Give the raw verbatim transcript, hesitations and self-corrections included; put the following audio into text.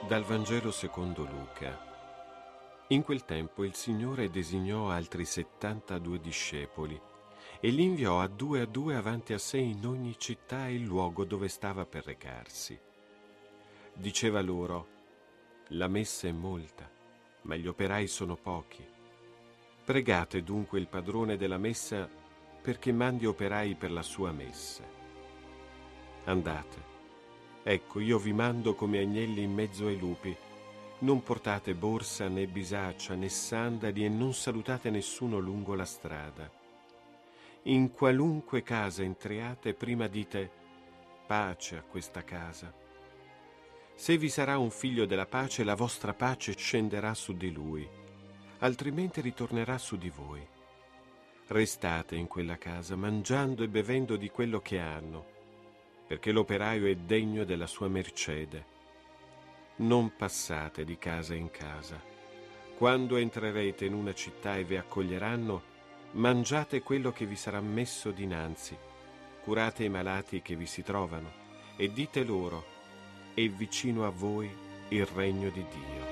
Dal Vangelo secondo Luca. In quel tempo il Signore designò altri settantadue discepoli e li inviò a due a due avanti a sé in ogni città e luogo dove stava per recarsi. Diceva loro: la messa è molta, ma gli operai sono pochi. Pregate dunque il padrone della messa perché mandi operai per la sua messa. Andate. Ecco, io vi mando come agnelli in mezzo ai lupi. Non portate borsa né bisaccia né sandali e non salutate nessuno lungo la strada. In qualunque casa entriate, prima dite: pace a questa casa. Se vi sarà un figlio della pace, la vostra pace scenderà su di lui, altrimenti ritornerà su di voi. Restate in quella casa, mangiando e bevendo di quello che hanno, perché l'operaio è degno della sua mercede. Non passate di casa in casa. Quando entrerete in una città e vi accoglieranno, mangiate quello che vi sarà messo dinanzi, curate i malati che vi si trovano e dite loro: è vicino a voi il regno di Dio.